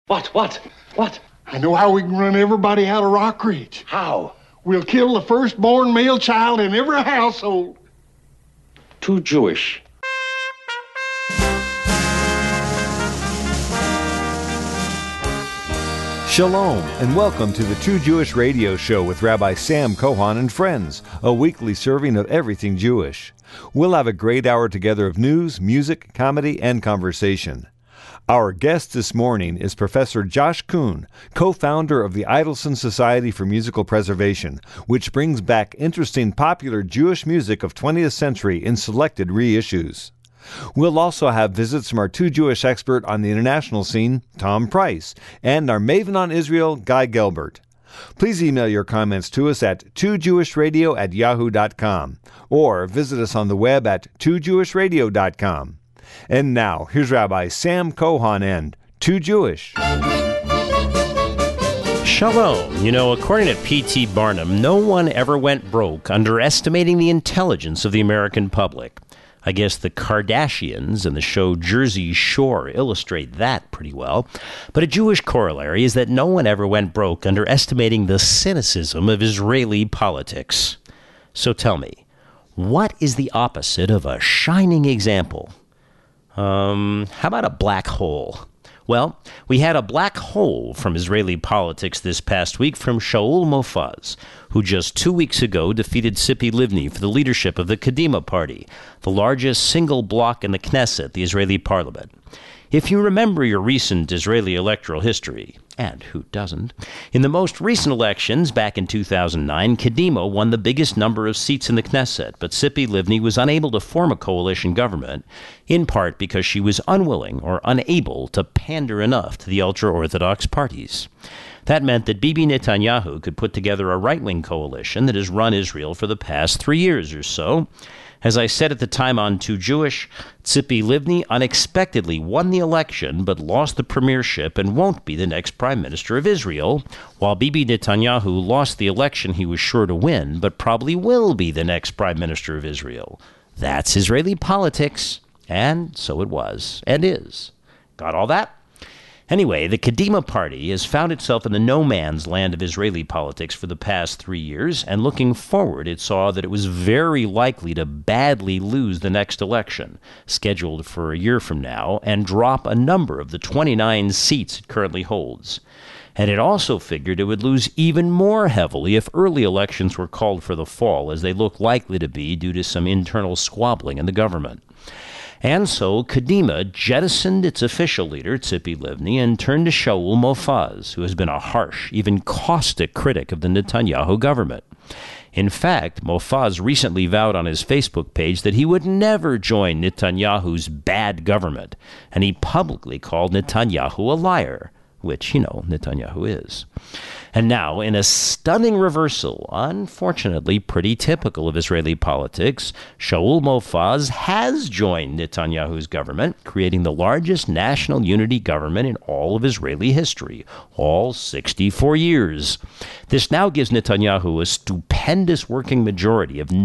What? I know how we can run everybody out of Rock Ridge. How? We'll kill the firstborn male child in every household. Too Jewish. Shalom, and welcome to the True Jewish Radio Show with Rabbi Sam Cohon and friends, a weekly serving of everything Jewish. We'll have a great hour together of news, music, comedy, and conversation. Our guest this morning is Professor Josh Kuhn, co-founder of the Idelson Society for Musical Preservation, which brings back interesting popular Jewish music of 20th century in selected reissues. We'll also have visits from our Too Jewish expert on the international scene, Tom Price, and our maven on Israel, Guy Gelbert. Please email your comments to us at toojewishradio@yahoo.com or visit us on the web at toojewishradio.com. And now, here's Rabbi Sam Cohon and Too Jewish. Shalom. You know, according to P.T. Barnum, no one ever went broke underestimating the intelligence of the American public. I guess the Kardashians and the show Jersey Shore illustrate that pretty well. But a Jewish corollary is that no one ever went broke underestimating the cynicism of Israeli politics. So tell me, what is the opposite of a shining example? How about a black hole? Well, we had a black hole from Israeli politics this past week from Shaul Mofaz, who just 2 weeks ago defeated Tzipi Livni for the leadership of the Kadima Party, the largest single bloc in the Knesset, the Israeli parliament. If you remember your recent Israeli electoral history, and who doesn't, in the most recent elections back in 2009, Kadima won the biggest number of seats in the Knesset, but Tzipi Livni was unable to form a coalition government, in part because she was unwilling or unable to pander enough to the ultra-Orthodox parties. That meant that Bibi Netanyahu could put together a right-wing coalition that has run Israel for the past 3 years or so. As I said at the time on Too Jewish, Tzipi Livni unexpectedly won the election but lost the premiership and won't be the next prime minister of Israel, while Bibi Netanyahu lost the election he was sure to win but probably will be the next prime minister of Israel. That's Israeli politics, and so it was, and is. Got all that? Anyway, the Kadima Party has found itself in the no-man's land of Israeli politics for the past 3 years, and looking forward, it saw that it was very likely to badly lose the next election, scheduled for a year from now, and drop a number of the 29 seats it currently holds. And it also figured it would lose even more heavily if early elections were called for the fall, as they look likely to be due to some internal squabbling in the government. And so Kadima jettisoned its official leader, Tzipi Livni, and turned to Shaul Mofaz, who has been a harsh, even caustic critic of the Netanyahu government. In fact, Mofaz recently vowed on his Facebook page that he would never join Netanyahu's bad government, and he publicly called Netanyahu a liar, which, you know, Netanyahu is. And now, in a stunning reversal, unfortunately pretty typical of Israeli politics, Shaul Mofaz has joined Netanyahu's government, creating the largest national unity government in all of Israeli history, all 64 years. This now gives Netanyahu a stupendous working majority of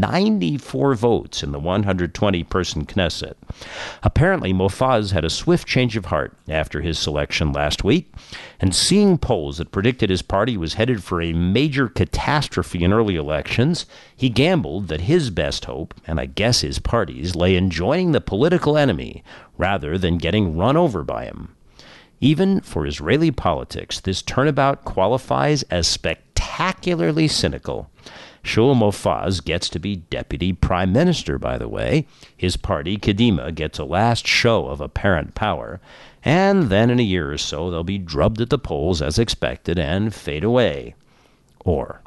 94 votes in the 120-person Knesset. Apparently, Mofaz had a swift change of heart after his selection last week, and seeing polls that predicted his party was headed for a major catastrophe in early elections, he gambled that his best hope, and I guess his party's, lay in joining the political enemy rather than getting run over by him. Even for Israeli politics, this turnabout qualifies as spectacularly cynical. Shaul Mofaz gets to be deputy prime minister, by the way. His party, Kadima, gets a last show of apparent power, and then in a year or so they'll be drubbed at the polls as expected and fade away. Or,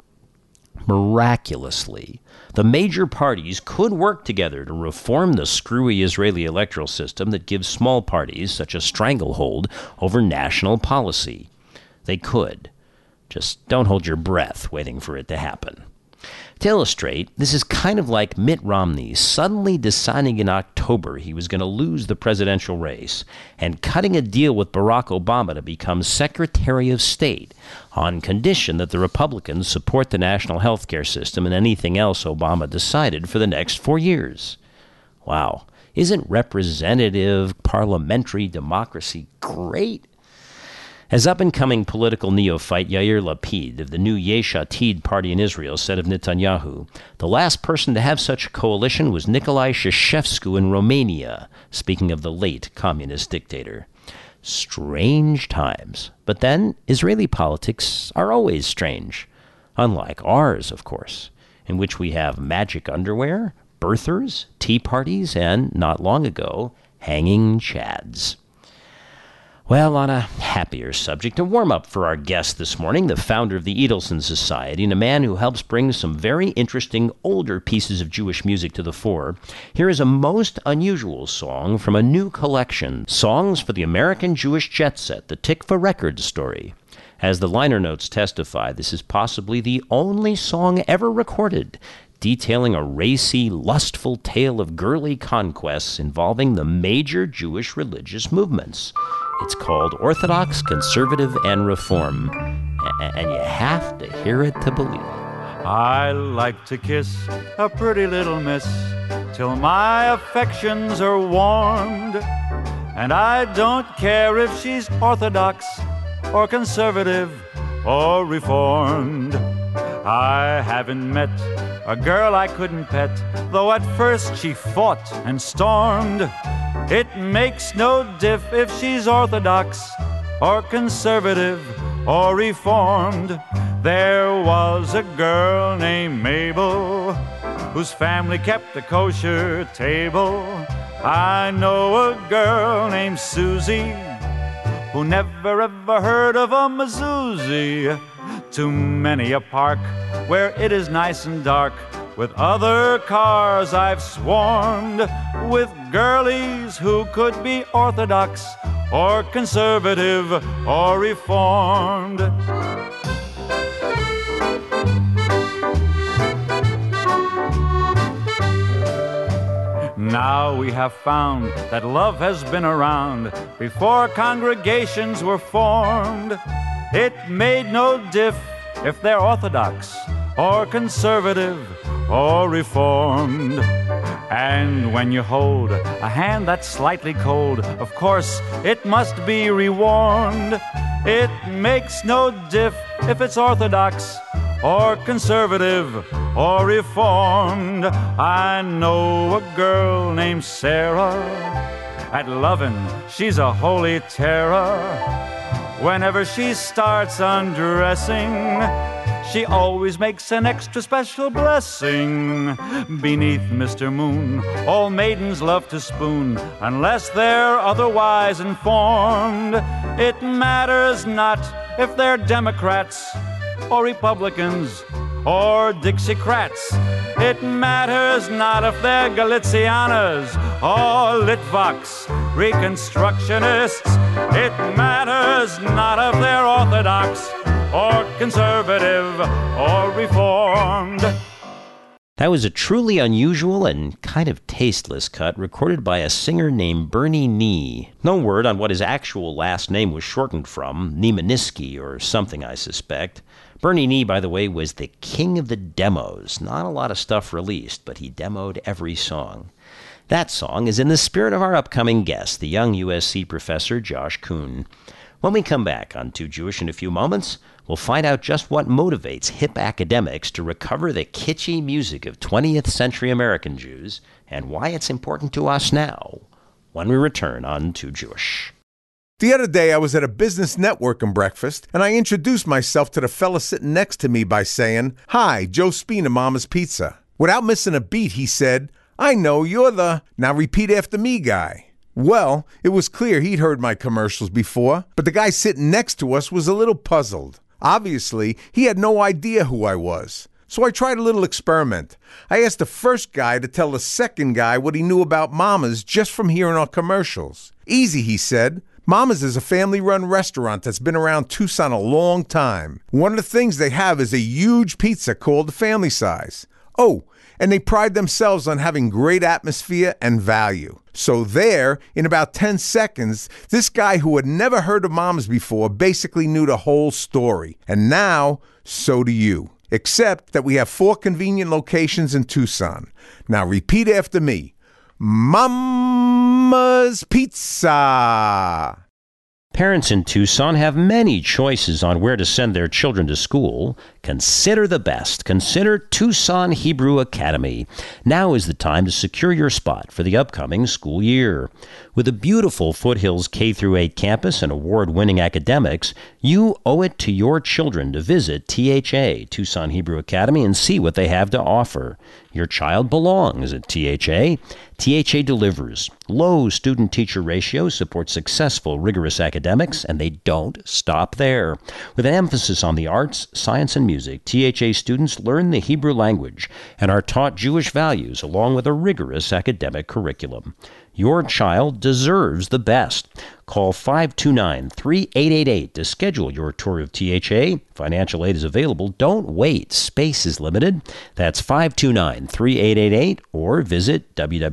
miraculously, the major parties could work together to reform the screwy Israeli electoral system that gives small parties such a stranglehold over national policy. They could. Just don't hold your breath waiting for it to happen. To illustrate, this is kind of like Mitt Romney suddenly deciding in October he was going to lose the presidential race and cutting a deal with Barack Obama to become Secretary of State on condition that the Republicans support the national health care system and anything else Obama decided for the next 4 years. Wow, isn't representative parliamentary democracy great? As up-and-coming political neophyte Yair Lapid of the new Yesh Atid party in Israel said of Netanyahu, the last person to have such a coalition was Nicolae Ceausescu in Romania, speaking of the late communist dictator. Strange times. But then, Israeli politics are always strange. Unlike ours, of course, in which we have magic underwear, birthers, tea parties, and, not long ago, hanging chads. Well, on a happier subject, a warm-up for our guest this morning, the founder of the Edelson Society, and a man who helps bring some very interesting older pieces of Jewish music to the fore. Here is a most unusual song from a new collection, Songs for the American Jewish Jet Set, the Tikva Records story. As the liner notes testify, this is possibly the only song ever recorded detailing a racy, lustful tale of girly conquests involving the major Jewish religious movements. It's called Orthodox, Conservative, and Reform. And you have to hear it to believe it. I like to kiss a pretty little miss till my affections are warmed. And I don't care if she's Orthodox or Conservative or Reformed. I haven't met a girl I couldn't pet, though at first she fought and stormed. It makes no diff if she's Orthodox or Conservative or Reformed. There was a girl named Mabel whose family kept a kosher table. I know a girl named Susie who never ever heard of a mezuzah. To many a park where it is nice and dark, with other cars I've swarmed, with girlies who could be Orthodox or Conservative or Reformed. Now we have found that love has been around before congregations were formed. It made no diff if they're Orthodox or Conservative or Reformed. And when you hold a hand that's slightly cold, of course it must be rewarmed. It makes no diff if it's Orthodox or Conservative or Reformed. I know a girl named Sarah. At lovin', she's a holy terror. Whenever she starts undressing, she always makes an extra special blessing. Beneath Mr. Moon, all maidens love to spoon, unless they're otherwise informed. It matters not if they're Democrats or Republicans or Dixiecrats. It matters not if they're Galicianas or Litvaks, Reconstructionists. It matters not if they're Orthodox or Conservative or Reformed. That was a truly unusual and kind of tasteless cut recorded by a singer named Bernie Nee. No word on what his actual last name was shortened from, Niemiecki or something, I suspect. Bernie Nee, by the way, was the king of the demos. Not a lot of stuff released, but he demoed every song. That song is in the spirit of our upcoming guest, the young USC professor Josh Kuhn. When we come back on Too Jewish in a few moments, we'll find out just what motivates hip academics to recover the kitschy music of 20th century American Jews and why it's important to us now when we return on Too Jewish. The other day, I was at a business networking breakfast, and I introduced myself to the fella sitting next to me by saying, "Hi, Joe Speen of Mama's Pizza." Without missing a beat, he said, "I know you're the now repeat after me guy." Well, it was clear he'd heard my commercials before, but the guy sitting next to us was a little puzzled. Obviously, he had no idea who I was. So I tried a little experiment. I asked the first guy to tell the second guy what he knew about Mama's just from hearing our commercials. Easy, he said. Mama's is a family-run restaurant that's been around Tucson a long time. One of the things they have is a huge pizza called the family size. Oh, and they pride themselves on having great atmosphere and value. So there, in about 10 seconds, this guy who had never heard of Mama's before basically knew the whole story. And now, so do you. Except that we have 4 convenient locations in Tucson. Now repeat after me. Mama's Pizza. Parents in Tucson have many choices on where to send their children to school. Consider the best. Consider Tucson Hebrew Academy. Now is the time to secure your spot for the upcoming school year. With a beautiful Foothills K-8 campus and award-winning academics, you owe it to your children to visit THA, Tucson Hebrew Academy, and see what they have to offer. Your child belongs at THA. THA delivers. Low student-teacher ratio supports successful, rigorous academics, and they don't stop there. With an emphasis on the arts, science, and music, THA students learn the Hebrew language and are taught Jewish values along with a rigorous academic curriculum. Your child deserves the best. Call 529-3888 to schedule your tour of THA. Financial aid is available. Don't wait. Space is limited. That's 529-3888 or visit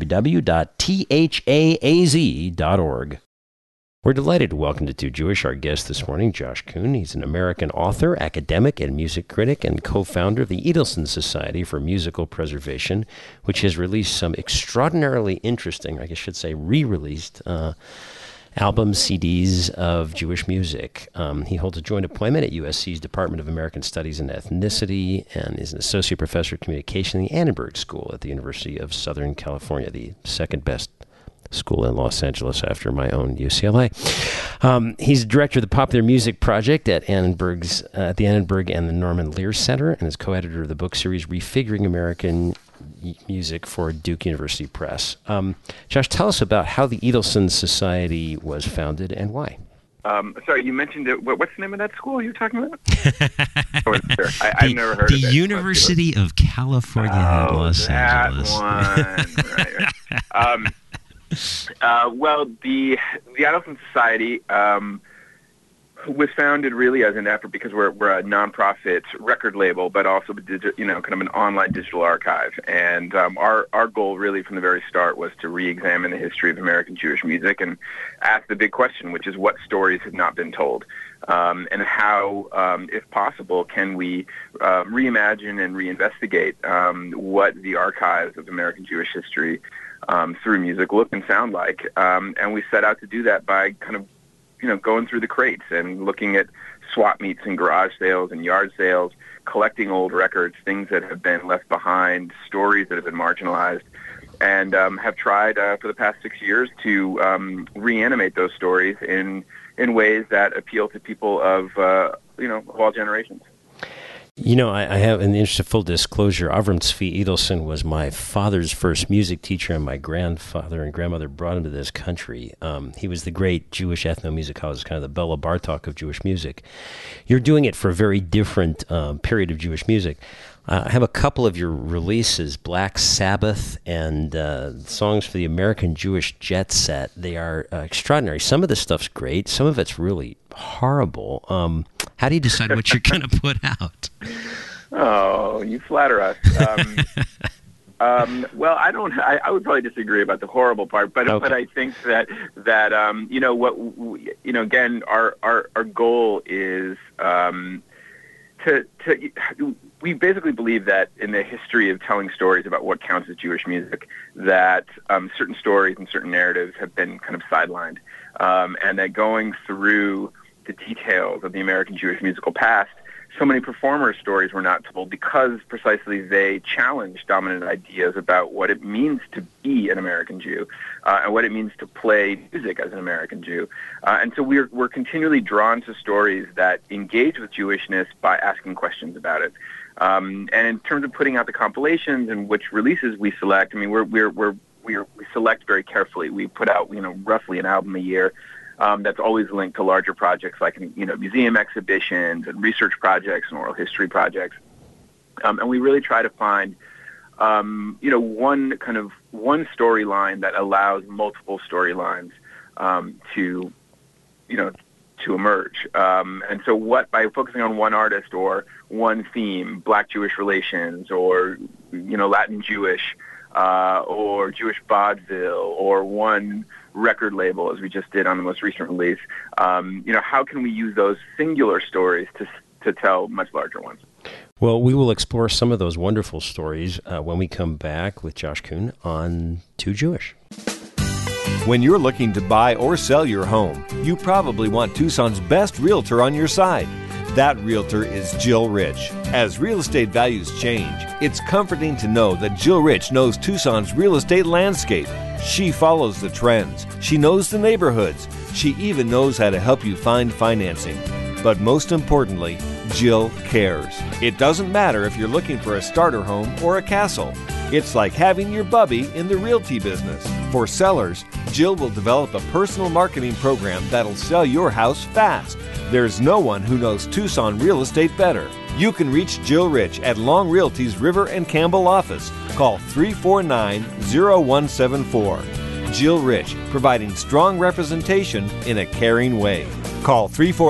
www.thaaz.org. We're delighted to welcome to Too Jewish our guest this morning, Josh Kuhn. He's an American author, academic, and music critic, and co-founder of the Edelson Society for Musical Preservation, which has released some extraordinarily interesting, I should say re-released, albums, CDs of Jewish music. He holds a joint appointment at USC's Department of American Studies and Ethnicity and is an associate professor of communication in the Annenberg School at the University of Southern California, the second best school in Los Angeles after my own UCLA. He's director of the Popular Music Project at the Annenberg and the Norman Lear Center, and is co-editor of the book series Refiguring American Music for Duke University Press. Josh, tell us about how the Edelson Society was founded and why. Sorry, you mentioned it. What's the name of that school you're talking about? I've never heard of it. The University of California at Los Angeles. Right. Well, the Edelson Society was founded really as an effort because we're a nonprofit record label, but also kind of an online digital archive. And our goal really from the very start was to re-examine the history of American Jewish music and ask the big question, which is what stories have not been told, and how, if possible, can we reimagine and reinvestigate what the archives of American Jewish history through music look and sound like. And we set out to do that by kind of, going through the crates and looking at swap meets and garage sales and yard sales, collecting old records, things that have been left behind, stories that have been marginalized, and have tried for the past 6 years to reanimate those stories in ways that appeal to people of all generations. I have, in the interest of full disclosure, Avram Tzvi Edelson was my father's first music teacher, and my grandfather and grandmother brought him to this country. He was the great Jewish ethnomusicologist, kind of the Bela Bartok of Jewish music. You're doing it for a very different period of Jewish music. I have a couple of your releases, Black Sabbath and Songs for the American Jewish Jet Set. They are extraordinary. Some of the stuff's great. Some of it's really horrible. How do you decide what you're going to put out? Oh, you flatter us. Well, I would probably disagree about the horrible part, but okay. But I think that again, our goal is we basically believe that in the history of telling stories about what counts as Jewish music, that certain stories and certain narratives have been kind of sidelined, and that going through the details of the American Jewish musical past, so many performers' stories were not told because precisely they challenged dominant ideas about what it means to be an American Jew and what it means to play music as an American Jew. And so we're continually drawn to stories that engage with Jewishness by asking questions about it. And in terms of putting out the compilations and which releases we select, I mean, we select very carefully. We put out roughly an album a year. That's always linked to larger projects like museum exhibitions and research projects and oral history projects, and we really try to find one storyline that allows multiple storylines to emerge. And so by focusing on one artist or one theme, Black Jewish relations or Latin Jewish or Jewish vaudeville or one record label, as we just did on the most recent release, how can we use those singular stories to tell much larger ones? Well, we will explore some of those wonderful stories when we come back with Josh Kuhn on Too Jewish. When you're looking to buy or sell your home, you probably want Tucson's best realtor on your side. That realtor is Jill Rich. As real estate values change, it's comforting to know that Jill Rich knows Tucson's real estate landscape. She follows the trends. She knows the neighborhoods. She even knows how to help you find financing. But most importantly, Jill cares. It doesn't matter if you're looking for a starter home or a castle. It's like having your bubby in the realty business. For sellers, Jill will develop a personal marketing program that'll sell your house fast. There's no one who knows Tucson real estate better. You can reach Jill Rich at Long Realty's River and Campbell office. Call 349-0174. Jill Rich, providing strong representation in a caring way. Call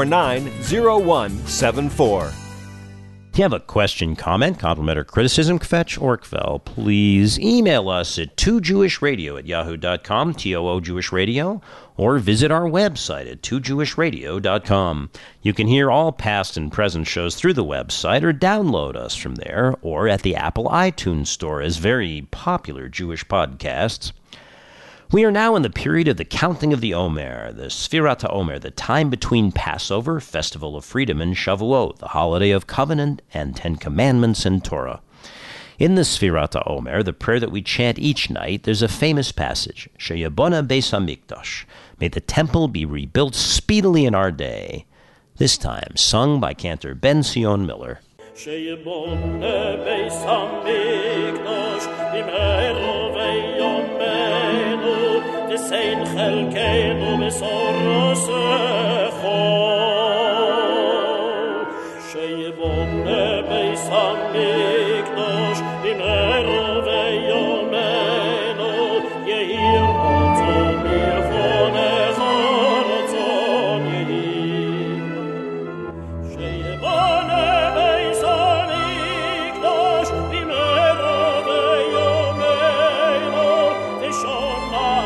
349-0174. If you have a question, comment, compliment, or criticism, Kvetch or Kvel, please email us at 2jewishradio@yahoo.com, TOO Jewish Radio, or visit our website at 2jewishradio.com. You can hear all past and present shows through the website or download us from there or at the Apple iTunes Store as very popular Jewish podcasts. We are now in the period of the counting of the Omer, the Sfirat HaOmer, the time between Passover, Festival of Freedom, and Shavuot, the holiday of Covenant and Ten Commandments and Torah. In the Sfirat HaOmer, the prayer that we chant each night, there's a famous passage, Sheyabona Beis HaMikdash, may the temple be rebuilt speedily in our day, this time sung by cantor Ben Sion Miller. Sheyabona Beis HaMikdash, b'mehero v'yomenu, Sein chelkeinu b'sorosecho Sheyibone beis hamikdash b'mehero v'yomenu Yehir rotzon mirchonecha rotzon yehir Sheyibone beis hamikdash b'mehero v'yomenu Tishon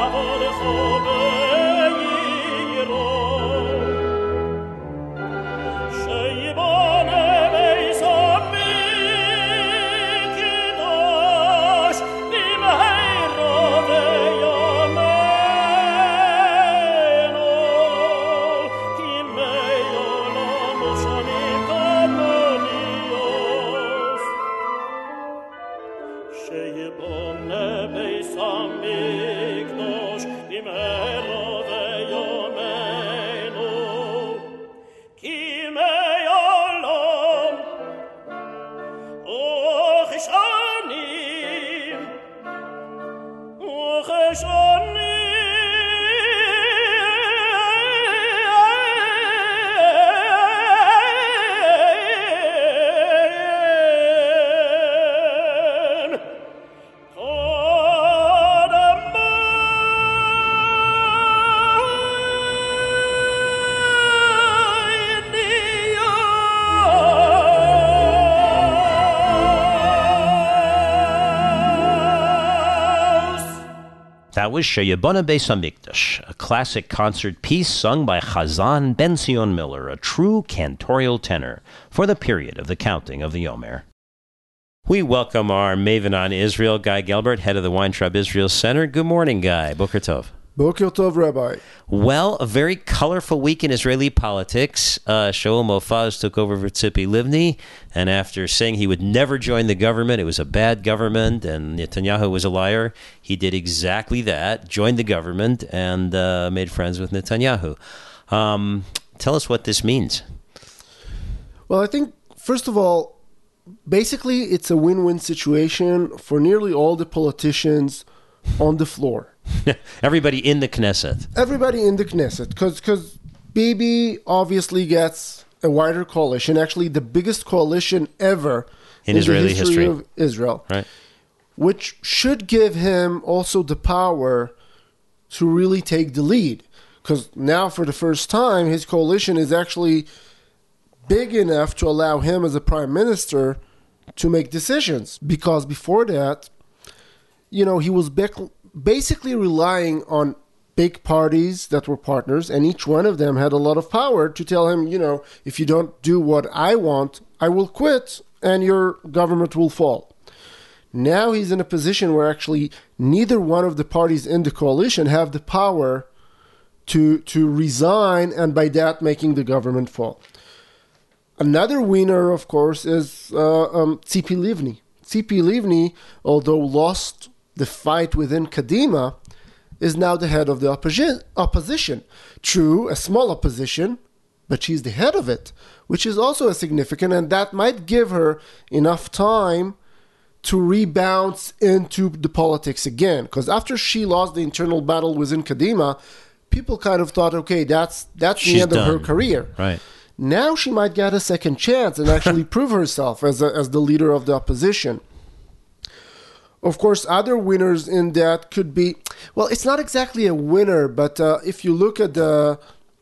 That was Sheyabona Beis HaMikdash, a classic concert piece sung by Chazan Ben Sion Miller, a true cantorial tenor, for the period of the counting of the Omer. We welcome our maven on Israel, Guy Gelbert, head of the Weintraub Israel Center. Good morning, Guy. Boker Tov. Boker Tov, Rabbi. Well, a very colorful week in Israeli politics. Shaul Mofaz took over for Tzipi Livni, and after saying he would never join the government, it was a bad government, and Netanyahu was a liar, he did exactly that, joined the government, and made friends with Netanyahu. Tell us what this means. Well, I think, first of all, basically it's a win-win situation for nearly all the politicians on the floor. Everybody in the Knesset. Everybody in the Knesset, because Bibi obviously gets a wider coalition, actually the biggest coalition ever in Israeli the history of Israel, right? Which should give him also the power to really take the lead, because now for the first time his coalition is actually big enough to allow him as a prime minister to make decisions, because before that, he was basically relying on big parties that were partners, and each one of them had a lot of power to tell him, if you don't do what I want, I will quit and your government will fall. Now he's in a position where actually neither one of the parties in the coalition have the power to resign, and by that making the government fall. Another winner, of course, is Tzipi Livni. Tzipi Livni, although lost the fight within Kadima, is now the head of the opposition. True, a small opposition, but she's the head of it, which is also a significant, and that might give her enough time to rebound into the politics again. Because after she lost the internal battle within Kadima, people kind of thought, okay, that's the end of her career. Right. Now she might get a second chance and actually prove herself as the leader of the opposition. Of course, other winners in that could be, well, it's not exactly a winner, but if you look at the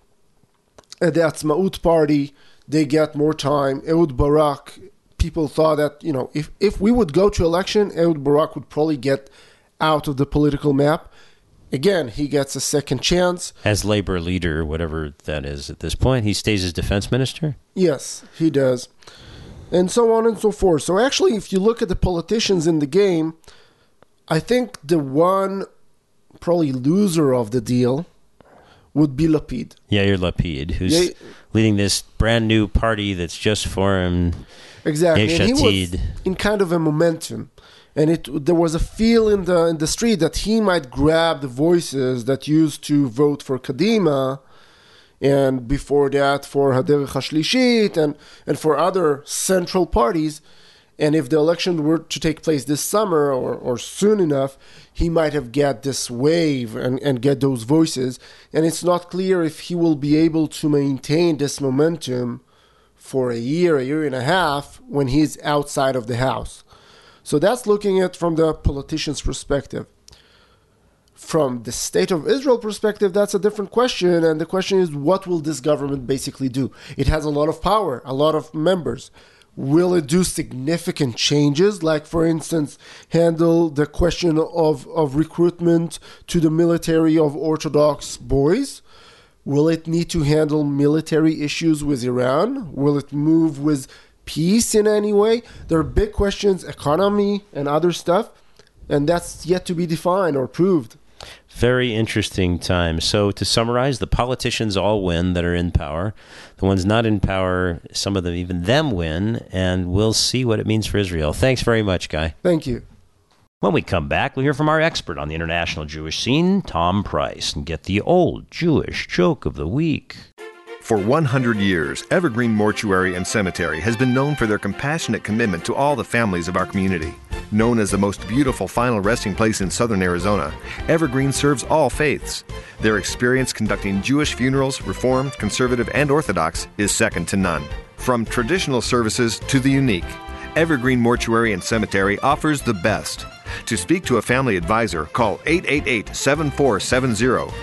Atzmaut party, they get more time. Ehud Barak, people thought that, if we would go to election, Ehud Barak would probably get out of the political map. Again, he gets a second chance. As labor leader, whatever that is at this point, he stays as defense minister? Yes, he does. And so on and so forth. So actually, if you look at the politicians in the game, I think the one probably loser of the deal would be Lapid. Yair Lapid, who's leading this brand new party that's just formed. Exactly. And he was in kind of a momentum. And there was a feel in the street that he might grab the voices that used to vote for Kadima, and before that for Haderech HaShlishit and for other central parties. And if the election were to take place this summer or soon enough, he might have get this wave and get those voices. And it's not clear if he will be able to maintain this momentum for a year and a half when he's outside of the house. So that's looking at from the politician's perspective. From the State of Israel perspective, that's a different question. And the question is, what will this government basically do? It has a lot of power, a lot of members. Will it do significant changes, like, for instance, handle the question of recruitment to the military of Orthodox boys? Will it need to handle military issues with Iran? Will it move with peace in any way? There are big questions, economy and other stuff, and that's yet to be defined or proved. Very interesting time. So to summarize, the politicians all win that are in power. The ones not in power, some of them, even them, win, and we'll see what it means for Israel. Thanks very much, Guy. Thank you. When we come back, we'll hear from our expert on the international Jewish scene, Tom Price, and get the old Jewish joke of the week. For 100 years, Evergreen Mortuary and Cemetery has been known for their compassionate commitment to all the families of our community. Known as the most beautiful final resting place in southern Arizona, Evergreen serves all faiths. Their experience conducting Jewish funerals, Reformed, Conservative, and Orthodox, is second to none. From traditional services to the unique, Evergreen Mortuary and Cemetery offers the best. To speak to a family advisor, call 888-7470,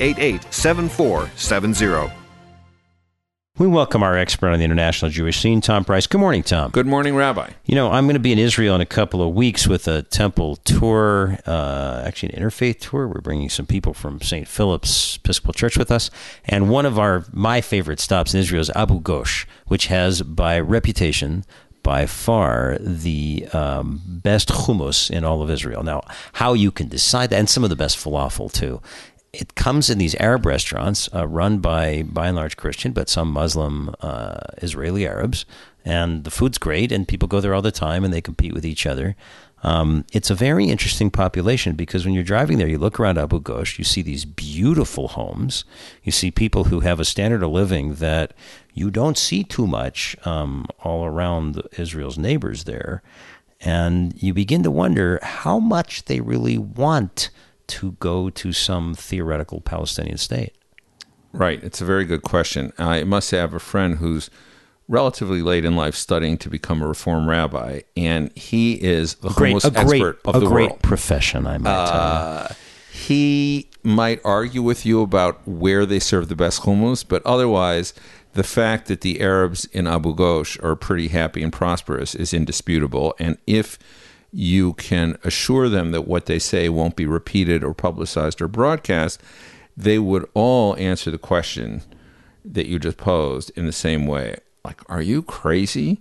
888-7470. We welcome our expert on the international Jewish scene, Tom Price. Good morning, Tom. Good morning, Rabbi. I'm going to be in Israel in a couple of weeks with a temple tour, actually an interfaith tour. We're bringing some people from St. Philip's Episcopal Church with us. And one of my favorite stops in Israel is Abu Ghosh, which has, by reputation, by far the best hummus in all of Israel. Now, how you can decide that, and some of the best falafel, too. It comes in these Arab restaurants run by and large Christian, but some Muslim Israeli Arabs. And the food's great, and people go there all the time, and they compete with each other. It's a very interesting population because when you're driving there, you look around Abu Ghosh, you see these beautiful homes. You see people who have a standard of living that you don't see too much all around Israel's neighbors there. And you begin to wonder how much they really want to go to some theoretical Palestinian state. Right. It's a very good question. I must have a friend who's relatively late in life studying to become a Reform rabbi, and he is the hummus expert of the world. A great profession, I might tell you. He might argue with you about where they serve the best hummus, but otherwise, the fact that the Arabs in Abu Ghosh are pretty happy and prosperous is indisputable. And if you can assure them that what they say won't be repeated or publicized or broadcast, they would all answer the question that you just posed in the same way. Like, are you crazy?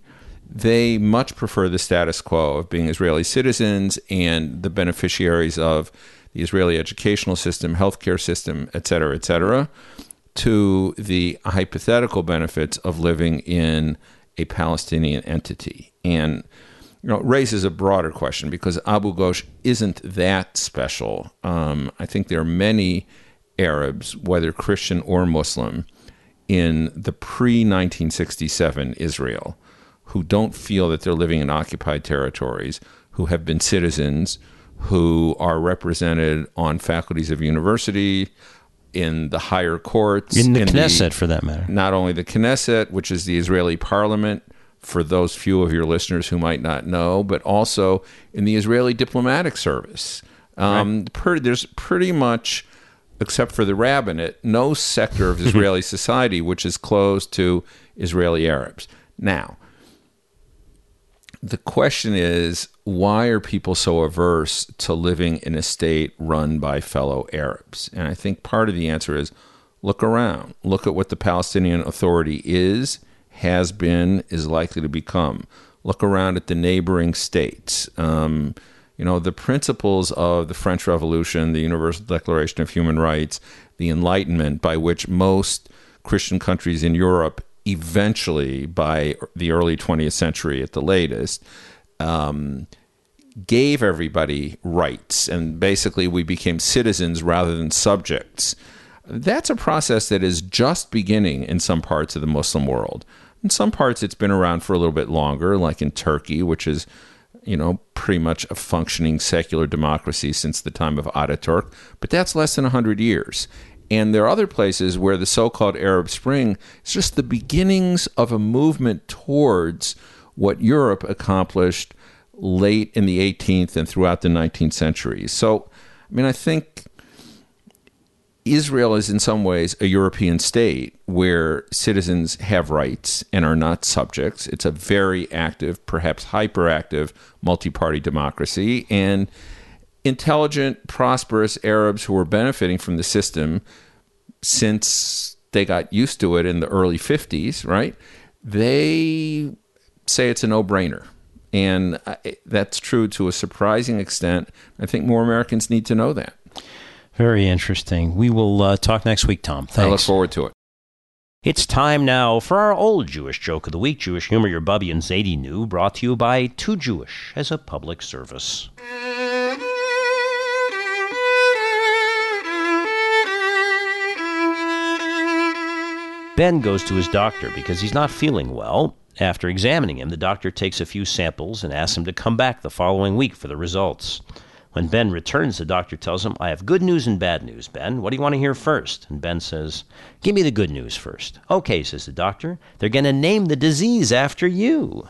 they much prefer the status quo of being Israeli citizens and the beneficiaries of the Israeli educational system, healthcare system, et cetera, to the hypothetical benefits of living in a Palestinian entity. And it raises a broader question because Abu Ghosh isn't that special. I think there are many Arabs, whether Christian or Muslim, in the pre-1967 Israel who don't feel that they're living in occupied territories, who have been citizens, who are represented on faculties of university, in the higher courts. In the Knesset, for that matter. Not only the Knesset, which is the Israeli parliament, for those few of your listeners who might not know, but also in the Israeli diplomatic service. There's pretty much, except for the rabbinate, no sector of Israeli society which is closed to Israeli Arabs. Now, the question is, why are people so averse to living in a state run by fellow Arabs? And I think part of the answer is, look around. Look at what the Palestinian Authority is, has been, is likely to become. Look around at the neighboring states. The principles of the French Revolution, the Universal Declaration of Human Rights, the Enlightenment, by which most Christian countries in Europe eventually, by the early 20th century at the latest, gave everybody rights, and basically we became citizens rather than subjects. That's a process that is just beginning in some parts of the Muslim world. In some parts it's been around for a little bit longer, like in Turkey, which is pretty much a functioning secular democracy since the time of Ataturk, but that's less than 100 years. And there are other places where the so-called Arab Spring is just the beginnings of a movement towards what Europe accomplished late in the 18th and throughout the 19th century. So, I think Israel is in some ways a European state where citizens have rights and are not subjects. It's a very active, perhaps hyperactive, multi-party democracy. And intelligent, prosperous Arabs who are benefiting from the system since they got used to it in the early 50s, right? They say it's a no-brainer. And that's true to a surprising extent. I think more Americans need to know that. Very interesting. We will talk next week, Tom. Thanks. I look forward to it. It's time now for our old Jewish joke of the week. Jewish humor your Bubby and Zadie knew, brought to you by Too Jewish as a public service. Ben goes to his doctor because he's not feeling well. After examining him, the doctor takes a few samples and asks him to come back the following week for the results. When Ben returns, the doctor tells him, "I have good news and bad news, Ben. What do you want to hear first?" And Ben says, "Give me the good news first." "Okay," says the doctor. "They're going to name the disease after you."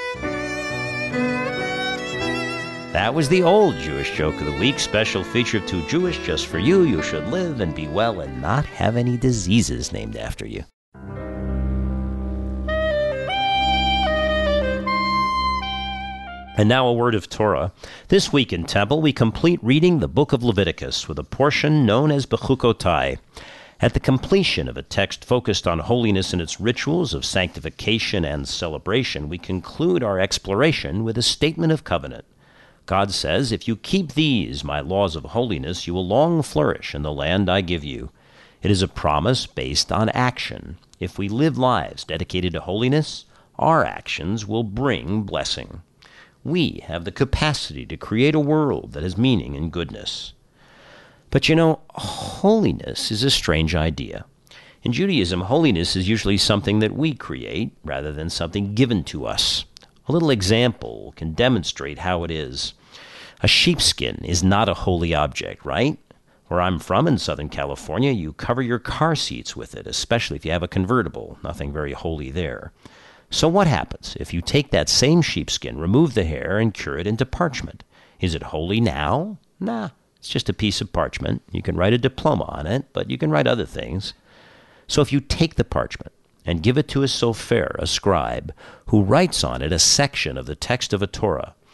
That was the old Jewish joke of the week. Special feature of Too Jewish just for you. You should live and be well and not have any diseases named after you. And now a word of Torah. This week in Temple, we complete reading the book of Leviticus with a portion known as Bechukotai. At the completion of a text focused on holiness and its rituals of sanctification and celebration, we conclude our exploration with a statement of covenant. God says, "If you keep these, my laws of holiness, you will long flourish in the land I give you." It is a promise based on action. If we live lives dedicated to holiness, our actions will bring blessing. We have the capacity to create a world that has meaning and goodness. But holiness is a strange idea. In Judaism, holiness is usually something that we create rather than something given to us. A little example can demonstrate how it is. A sheepskin is not a holy object, right? Where I'm from, in Southern California, you cover your car seats with it, especially if you have a convertible. Nothing very holy there. So what happens if you take that same sheepskin, remove the hair, and cure it into parchment? Is it holy now? Nah, it's just a piece of parchment. You can write a diploma on it, but you can write other things. So if you take the parchment and give it to a sofer, a scribe, who writes on it a section of the text of a Torah,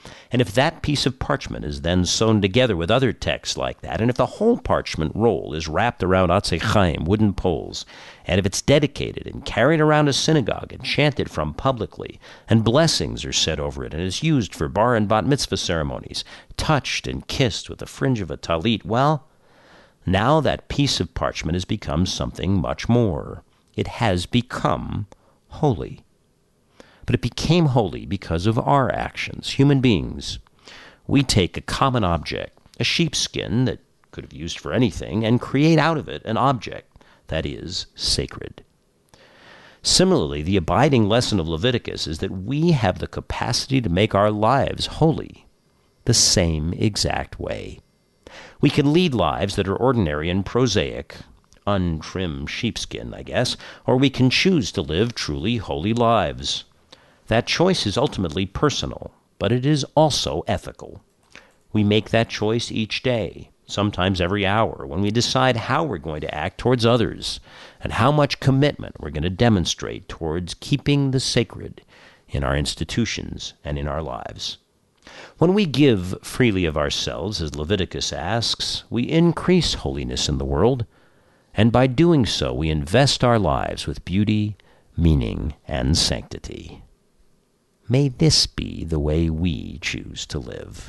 And if that piece of parchment is then sewn together with other texts like that, and if the whole parchment roll is wrapped around Atzei Chaim, wooden poles, and if it's dedicated and carried around a synagogue and chanted from publicly, and blessings are said over it, and is used for bar and bat mitzvah ceremonies, touched and kissed with the fringe of a talit, well, now that piece of parchment has become something much more. It has become holy. But it became holy because of our actions, human beings. We take a common object, a sheepskin that could have used for anything, and create out of it an object that is sacred. Similarly, the abiding lesson of Leviticus is that we have the capacity to make our lives holy the same exact way. We can lead lives that are ordinary and prosaic, untrimmed sheepskin, I guess, or we can choose to live truly holy lives. That choice is ultimately personal, but it is also ethical. We make that choice each day, sometimes every hour, when we decide how we're going to act towards others and how much commitment we're going to demonstrate towards keeping the sacred in our institutions and in our lives. When we give freely of ourselves, as Leviticus asks, we increase holiness in the world, and by doing so we invest our lives with beauty, meaning, and sanctity. May this be the way we choose to live.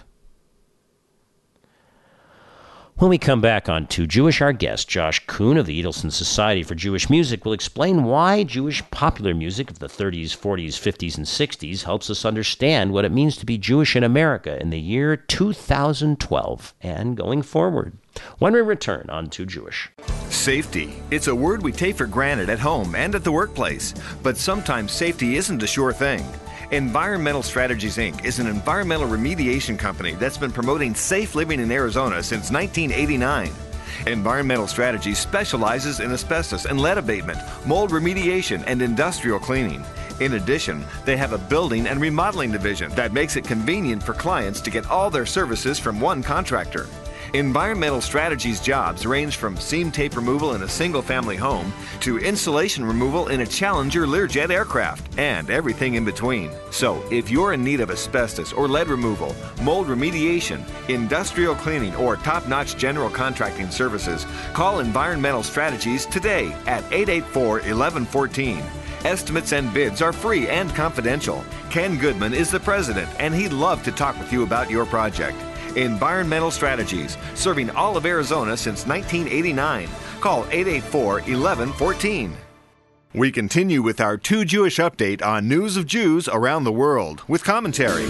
When we come back on Too Jewish, our guest, Josh Kuhn of the Edelson Society for Jewish Music, will explain why Jewish popular music of the 30s, 40s, 50s, and 60s helps us understand what it means to be Jewish in America in the year 2012 and going forward. When we return on Too Jewish. Safety. It's a word we take for granted at home and at the workplace, but sometimes safety isn't a sure thing. Environmental Strategies, Inc. is an environmental remediation company that's been promoting safe living in Arizona since 1989. Environmental Strategies specializes in asbestos and lead abatement, mold remediation, and industrial cleaning. In addition, they have a building and remodeling division that makes it convenient for clients to get all their services from one contractor. Environmental Strategies jobs range from seam tape removal in a single-family home to insulation removal in a Challenger Learjet aircraft, and everything in between. So, if you're in need of asbestos or lead removal, mold remediation, industrial cleaning, or top-notch general contracting services, call Environmental Strategies today at 884-1114. Estimates and bids are free and confidential. Ken Goodman is the president, and he'd love to talk with you about your project. Environmental Strategies, serving all of Arizona since 1989. Call 884-1114. We continue with our Too Jewish update on news of Jews around the world with commentary.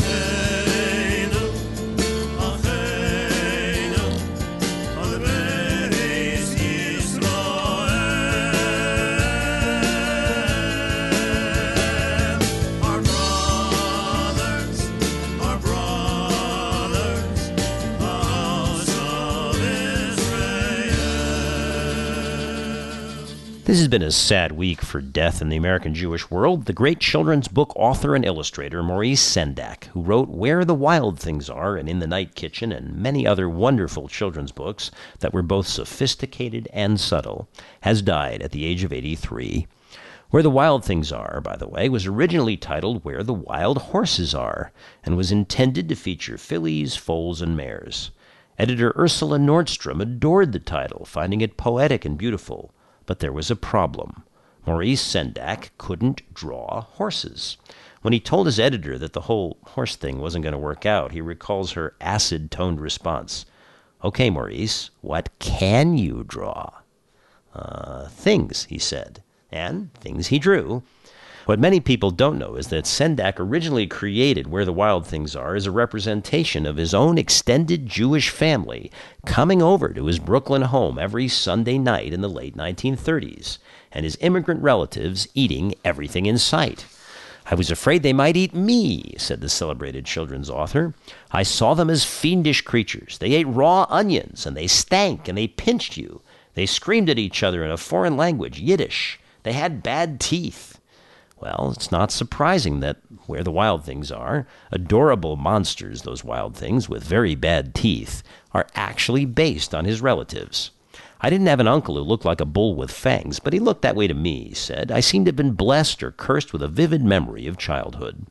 This has been a sad week for death in the American Jewish world. The great children's book author and illustrator Maurice Sendak, who wrote Where the Wild Things Are and In the Night Kitchen and many other wonderful children's books that were both sophisticated and subtle, has died at the age of 83. Where the Wild Things Are, by the way, was originally titled Where the Wild Horses Are and was intended to feature fillies, foals, and mares. Editor Ursula Nordstrom adored the title, finding it poetic and beautiful. But there was a problem. Maurice Sendak couldn't draw horses. When he told his editor that the whole horse thing wasn't going to work out, he recalls her acid-toned response. Okay, Maurice, what can you draw? Things, he said. And things he drew. What many people don't know is that Sendak originally created Where the Wild Things Are as a representation of his own extended Jewish family coming over to his Brooklyn home every Sunday night in the late 1930s, and his immigrant relatives eating everything in sight. I was afraid they might eat me, said the celebrated children's author. I saw them as fiendish creatures. They ate raw onions, and they stank, and they pinched you. They screamed at each other in a foreign language, Yiddish. They had bad teeth. Well, it's not surprising that Where the Wild Things Are, adorable monsters, those wild things with very bad teeth, are actually based on his relatives. I didn't have an uncle who looked like a bull with fangs, but he looked that way to me, he said. I seemed to have been blessed or cursed with a vivid memory of childhood.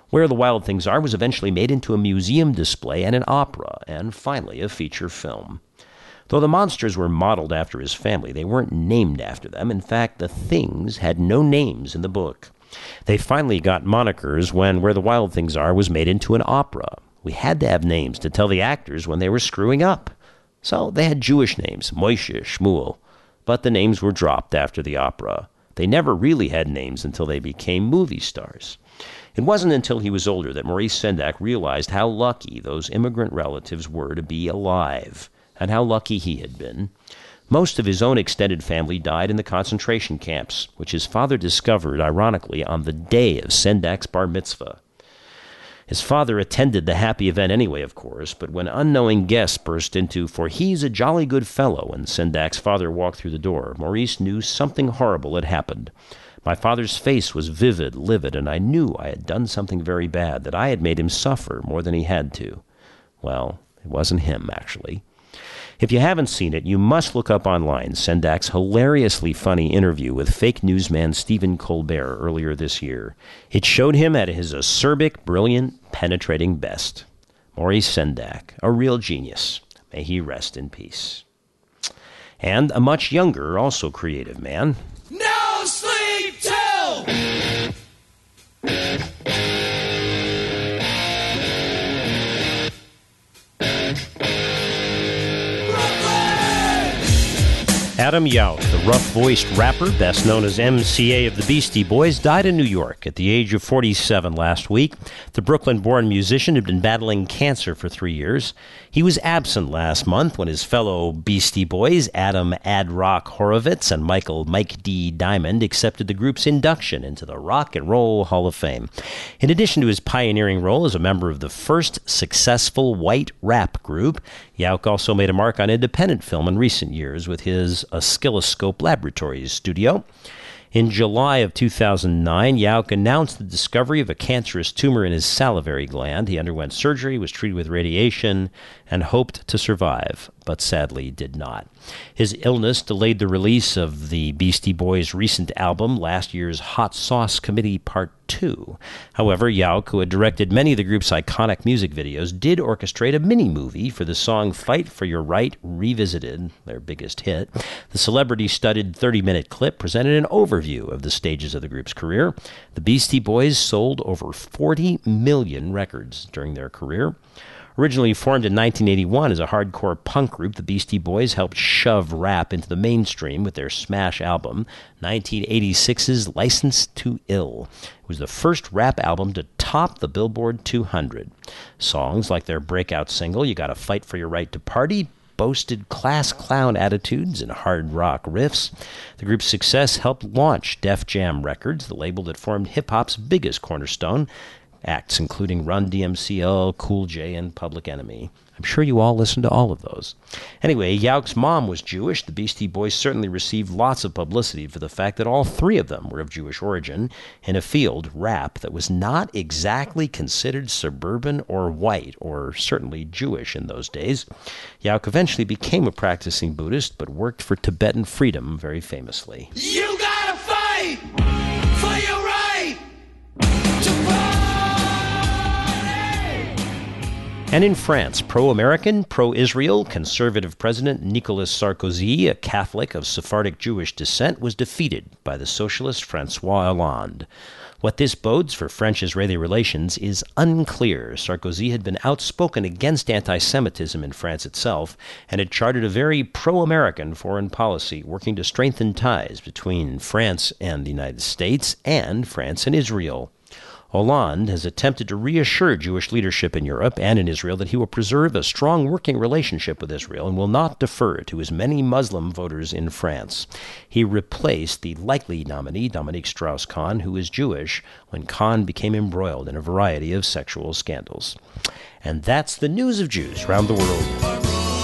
Where the Wild Things Are was eventually made into a museum display and an opera, and finally a feature film. Though the monsters were modeled after his family, they weren't named after them. In fact, the things had no names in the book. They finally got monikers when Where the Wild Things Are was made into an opera. We had to have names to tell the actors when they were screwing up. So they had Jewish names, Moshe, Shmuel, but the names were dropped after the opera. They never really had names until they became movie stars. It wasn't until he was older that Maurice Sendak realized how lucky those immigrant relatives were to be alive, and how lucky he had been. Most of his own extended family died in the concentration camps, which his father discovered, ironically, on the day of Sendak's bar mitzvah. His father attended the happy event anyway, of course, but when unknowing guests burst into, "For he's a jolly good fellow," and Sendak's father walked through the door, Maurice knew something horrible had happened. My father's face was vivid, livid, and I knew I had done something very bad, that I had made him suffer more than he had to. Well, it wasn't him, actually. If you haven't seen it, you must look up online Sendak's hilariously funny interview with fake newsman Stephen Colbert earlier this year. It showed him at his acerbic, brilliant, penetrating best. Maurice Sendak, a real genius. May he rest in peace. And a much younger, also creative man. No sleep till! Adam Yauch, the rough-voiced rapper, best known as MCA of the Beastie Boys, died in New York at the age of 47 last week. The Brooklyn-born musician had been battling cancer for 3 years. He was absent last month when his fellow Beastie Boys, Adam Ad Rock Horovitz and Michael Mike D. Diamond, accepted the group's induction into the Rock and Roll Hall of Fame. In addition to his pioneering role as a member of the first successful white rap group, Yauch also made a mark on independent film in recent years with his Oscilloscope Laboratories studio. In July of 2009, Yauch announced the discovery of a cancerous tumor in his salivary gland. He underwent surgery, was treated with radiation, and hoped to survive, but sadly did not. His illness delayed the release of the Beastie Boys' recent album, last year's Hot Sauce Committee Part 2. However, Yauch, who had directed many of the group's iconic music videos, did orchestrate a mini-movie for the song Fight for Your Right Revisited, their biggest hit. The celebrity-studded 30-minute clip presented an overview of the stages of the group's career. The Beastie Boys sold over 40 million records during their career. Originally formed in 1981 as a hardcore punk group, the Beastie Boys helped shove rap into the mainstream with their smash album, 1986's License to Ill. It was the first rap album to top the Billboard 200. Songs like their breakout single, You Gotta Fight for Your Right to Party, boasted class clown attitudes and hard rock riffs. The group's success helped launch Def Jam Records, the label that formed hip-hop's biggest cornerstone, acts including Run DMC, Cool J, and Public Enemy. I'm sure you all listened to all of those. Anyway, Yauch's mom was Jewish. The Beastie Boys certainly received lots of publicity for the fact that all three of them were of Jewish origin in a field, rap, that was not exactly considered suburban or white, or certainly Jewish in those days. Yauch eventually became a practicing Buddhist, but worked for Tibetan freedom very famously. You gotta fight for your right to party. And in France, pro-American, pro-Israel, conservative President Nicolas Sarkozy, a Catholic of Sephardic Jewish descent, was defeated by the socialist François Hollande. What this bodes for French-Israeli relations is unclear. Sarkozy had been outspoken against anti-Semitism in France itself and had chartered a very pro-American foreign policy, working to strengthen ties between France and the United States and France and Israel. Hollande has attempted to reassure Jewish leadership in Europe and in Israel that he will preserve a strong working relationship with Israel and will not defer to his many Muslim voters in France. He replaced the likely nominee, Dominique Strauss-Kahn, who is Jewish, when Kahn became embroiled in a variety of sexual scandals. And that's the news of Jews around the world.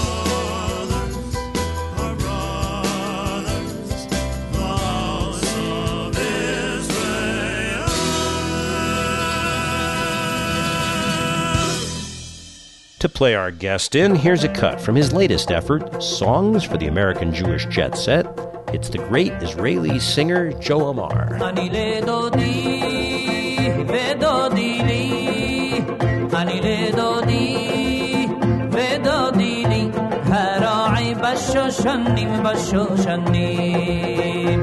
To play our guest in, here's a cut from his latest effort, Songs for the American Jewish Jet Set. It's the great Israeli singer Joe Amar. ימים בשושנים.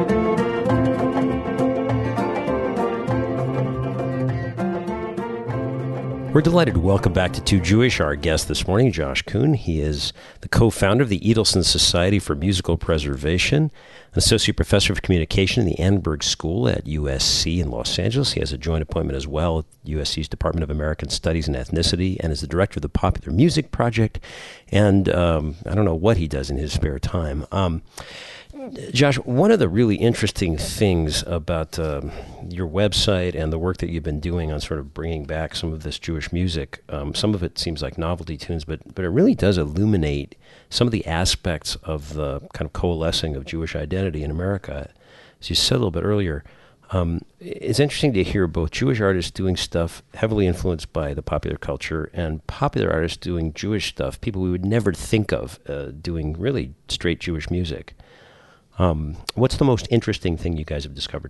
We're delighted to welcome back to Too Jewish our guest this morning, Josh Kuhn. He is the co-founder of the Edelson Society for Musical Preservation, an associate professor of communication in the Annenberg School at USC in Los Angeles. He has a joint appointment as well at USC's Department of American Studies and Ethnicity, and is the director of the Popular Music Project. And I don't know what he does in his spare time. Josh, one of the really interesting things about your website and the work that you've been doing on sort of bringing back some of this Jewish music, some of it seems like novelty tunes, but it really does illuminate some of the aspects of the kind of coalescing of Jewish identity in America. As you said a little bit earlier, it's interesting to hear both Jewish artists doing stuff heavily influenced by the popular culture and popular artists doing Jewish stuff, people we would never think of doing really straight Jewish music. What's the most interesting thing you guys have discovered?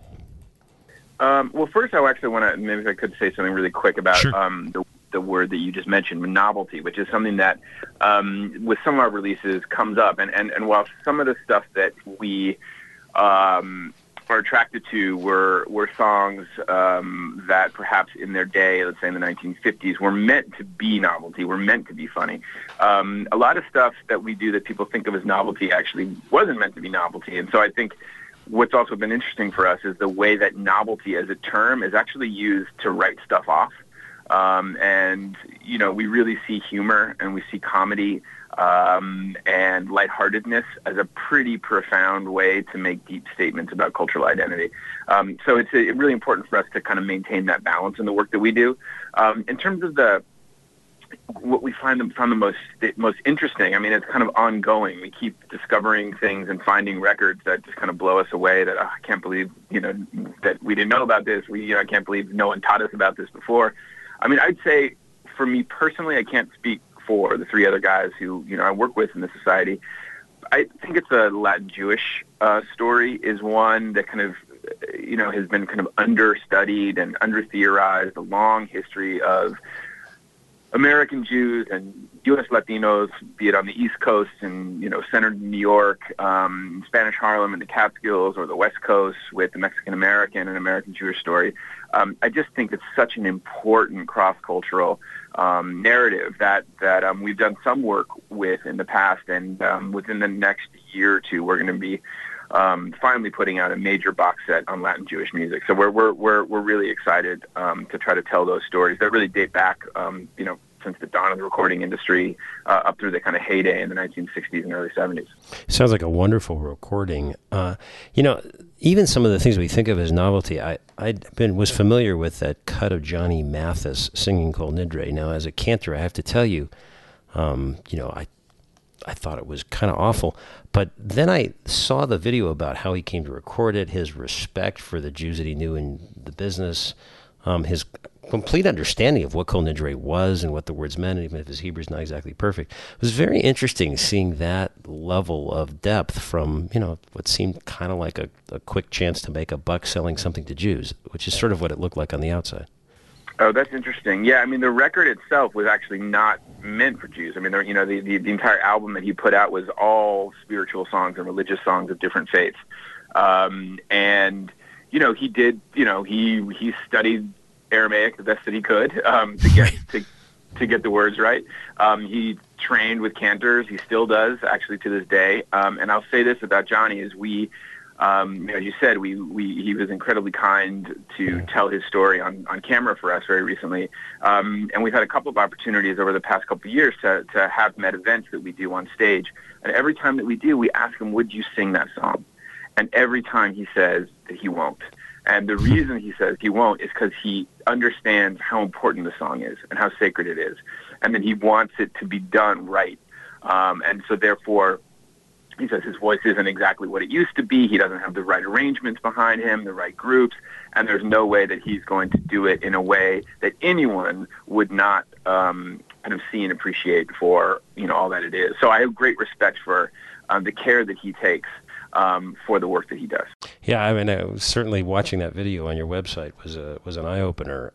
Well, first, I actually want to, maybe if I could say something really quick about Sure. the word that you just mentioned, novelty, which is something that with some of our releases comes up. And while some of the stuff that we are attracted to were songs that perhaps in their day, let's say in the 1950s, were meant to be novelty, were meant to be funny. A lot of stuff that we do that people think of as novelty actually wasn't meant to be novelty. And so I think what's also been interesting for us is the way that novelty as a term is actually used to write stuff off. And, you know, we really see humor and we see comedy and lightheartedness as a pretty profound way to make deep statements about cultural identity. So it's really important for us to kind of maintain that balance in the work that we do. In terms of what we found the most interesting, I mean, it's kind of ongoing. We keep discovering things and finding records that just kind of blow us away that, I can't believe, that we didn't know about this. I can't believe no one taught us about this before. I mean, I'd say for me personally, I can't speak for the three other guys who, I work with in the society. I think it's a Latin Jewish story is one that kind of, has been kind of understudied and under-theorized, a long history of American Jews and U.S. Latinos, be it on the East Coast and, centered in New York, Spanish Harlem and the Catskills, or the West Coast with the Mexican-American and American Jewish story. I just think it's such an important cross-cultural narrative that we've done some work with in the past, and within the next year or two, we're going to be finally putting out a major box set on Latin Jewish music. So we're really excited to try to tell those stories that really date back, since the dawn of the recording industry up through the kind of heyday in the 1960s and early 70s. Sounds like a wonderful recording. Even some of the things we think of as novelty, I was familiar with that cut of Johnny Mathis singing Kol Nidre. Now, as a cantor, I have to tell you, I thought it was kind of awful. But then I saw the video about how he came to record it, his respect for the Jews that he knew in the business, his complete understanding of what Kol Nidre was and what the words meant, even if his Hebrew is not exactly perfect. It was very interesting seeing that level of depth from, what seemed kind of like a quick chance to make a buck selling something to Jews, which is sort of what it looked like on the outside. Oh, that's interesting. Yeah, I mean, the record itself was actually not meant for Jews. I mean, the entire album that he put out was all spiritual songs and religious songs of different faiths. And, he did, he studied Aramaic the best that he could to get the words right. He trained with cantors. He still does, actually, to this day. And I'll say this about Johnny is as you said, he was incredibly kind to tell his story on camera for us very recently. And we've had a couple of opportunities over the past couple of years to have him at events that we do on stage. And every time that we do, we ask him, would you sing that song? And every time he says that he won't. And the reason he says he won't is because he understands how important the song is and how sacred it is. And then he wants it to be done right. And so therefore, he says his voice isn't exactly what it used to be. He doesn't have the right arrangements behind him, the right groups, and there's no way that he's going to do it in a way that anyone would not kind of see and appreciate for, all that it is. So I have great respect for the care that he takes for the work that he does. Yeah, I mean, certainly watching that video on your website was an eye opener.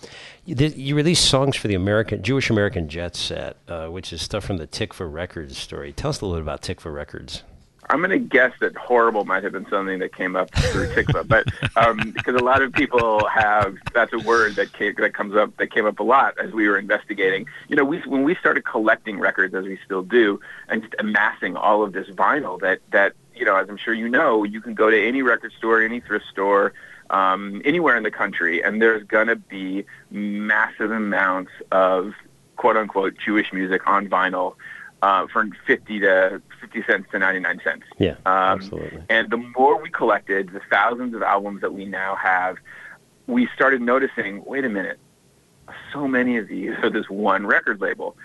You released songs for the Jewish American Jet Set, which is stuff from the Tikva Records story. Tell us a little bit about Tikva Records. I'm going to guess that horrible might have been something that came up through Tikva, but because a lot of people that's a word that came up a lot as we were investigating. You know, when we started collecting records, as we still do, and just amassing all of this vinyl that you know, as I'm sure you know, you can go to any record store, any thrift store, anywhere in the country, and there's going to be massive amounts of quote-unquote Jewish music on vinyl for 50 cents to 99 cents. Yeah, absolutely. And the more we collected, the thousands of albums that we now have, we started noticing, wait a minute, so many of these are this one record label.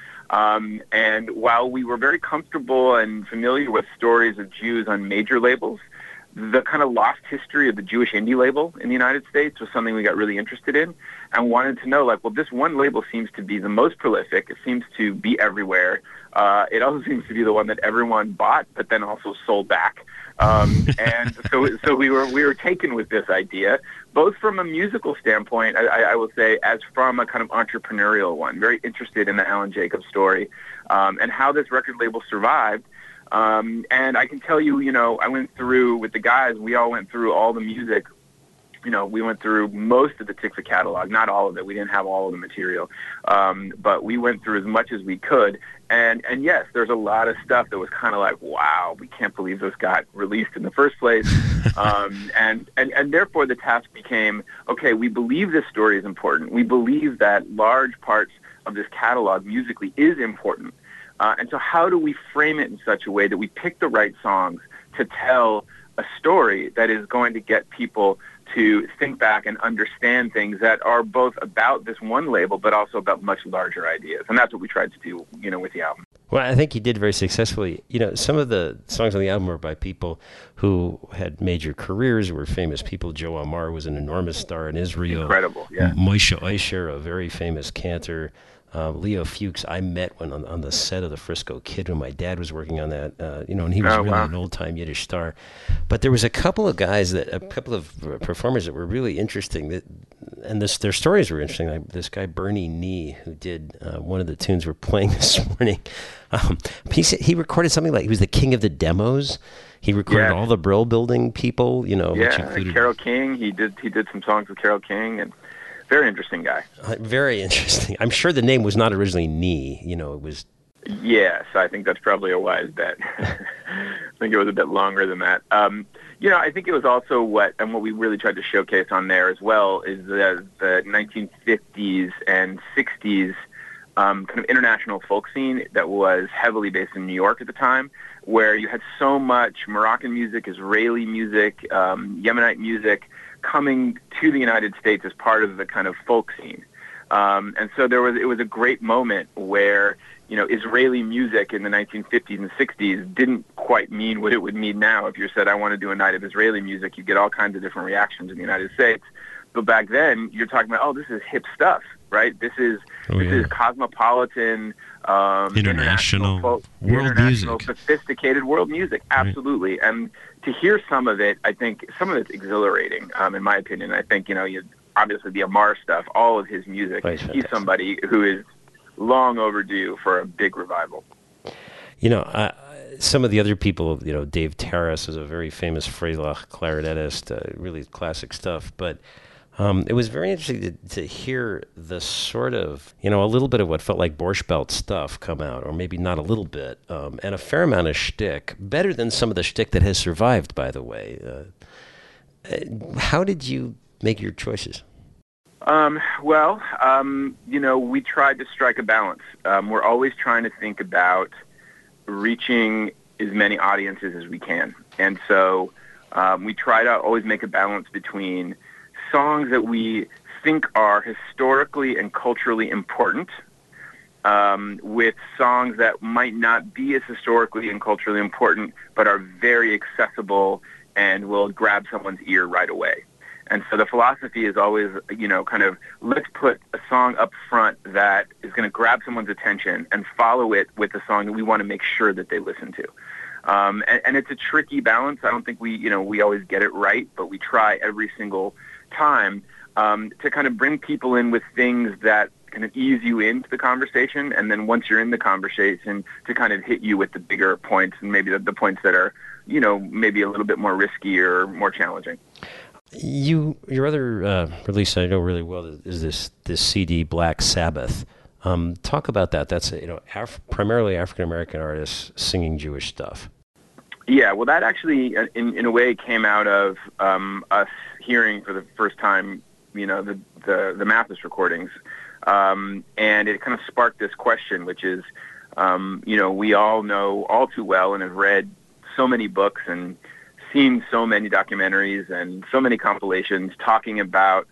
And while we were very comfortable and familiar with stories of Jews on major labels, the kind of lost history of the Jewish indie label in the United States was something we got really interested in and wanted to know, like, well, this one label seems to be the most prolific. It seems to be everywhere. It also seems to be the one that everyone bought, but then also sold back. And so we were taken with this idea, both from a musical standpoint, I will say, as from a kind of entrepreneurial one, very interested in the Alan Jacobs story, and how this record label survived. And I can tell you, you know, I went through with the guys, we all went through all the music. You know, we went through most of the Tikva catalog, not all of it. We didn't have all of the material. But we went through as much as we could. And yes, there's a lot of stuff that was kind of like, wow, we can't believe this got released in the first place. And therefore the task became, okay, we believe this story is important. We believe that large parts of this catalog musically is important. And so how do we frame it in such a way that we pick the right songs to tell a story that is going to get people to think back and understand things that are both about this one label, but also about much larger ideas. And that's what we tried to do, you know, with the album. Well, I think you did very successfully. You know, some of the songs on the album were by people who had major careers, were famous people. Joe Amar was an enormous star in Israel. Incredible, yeah. Moshe Oisher, a very famous cantor. Leo Fuchs, I met when on the set of the Frisco Kid when my dad was working on that, you know, and he was an old-time Yiddish star. But there was a couple of performers that were really interesting, and their stories were interesting. Like this guy, Bernie Nee, who did one of the tunes we're playing this morning. He recorded something like he was the king of the demos. He recorded all the Brill Building people, you know. Yeah, which included Carole King. He did some songs with Carole King, and very interesting guy. Very interesting. I'm sure the name was not originally Nee. You know, it was. Yes, I think that's probably a wise bet. I think it was a bit longer than that. You know, I think it was also what we really tried to showcase on there as well is the 1950s and 60s kind of international folk scene that was heavily based in New York at the time, where you had so much Moroccan music, Israeli music, Yemenite music coming to the United States as part of the kind of folk scene. And so it was a great moment where, you know, Israeli music in the 1950s and 60s didn't quite mean what it would mean now. If you said, I want to do a night of Israeli music, you get all kinds of different reactions in the United States. But back then, you're talking about, oh, this is hip stuff, right? This is cosmopolitan, international world music, sophisticated world music. Absolutely. Right. And to hear some of it, I think some of it's exhilarating, in my opinion. I think, you know, obviously the Amar stuff, all of his music, he's somebody who is long overdue for a big revival. You know, some of the other people, you know, Dave Terrace is a very famous Freilach clarinetist, really classic stuff, but it was very interesting to hear the sort of, you know, a little bit of what felt like Borscht Belt stuff come out, or maybe not a little bit, and a fair amount of shtick, better than some of the shtick that has survived, by the way. How did you make your choices? You know, we tried to strike a balance. We're always trying to think about reaching as many audiences as we can. And so we try to always make a balance between songs that we think are historically and culturally important with songs that might not be as historically and culturally important but are very accessible and will grab someone's ear right away. And so the philosophy is always, you know, kind of let's put a song up front that is going to grab someone's attention and follow it with a song that we want to make sure that they listen to. And it's a tricky balance. I don't think we always get it right, but we try every single time to kind of bring people in with things that kind of ease you into the conversation, and then once you're in the conversation, to kind of hit you with the bigger points and maybe the points that are, maybe a little bit more risky or more challenging. Your other release I know really well is this CD, Black Sabbath. Talk about that. That's primarily African American artists singing Jewish stuff. Yeah, well, that actually, in a way, came out of us hearing for the first time, the Mathis recordings, and it kind of sparked this question, which is, we all know all too well and have read so many books and seen so many documentaries and so many compilations talking about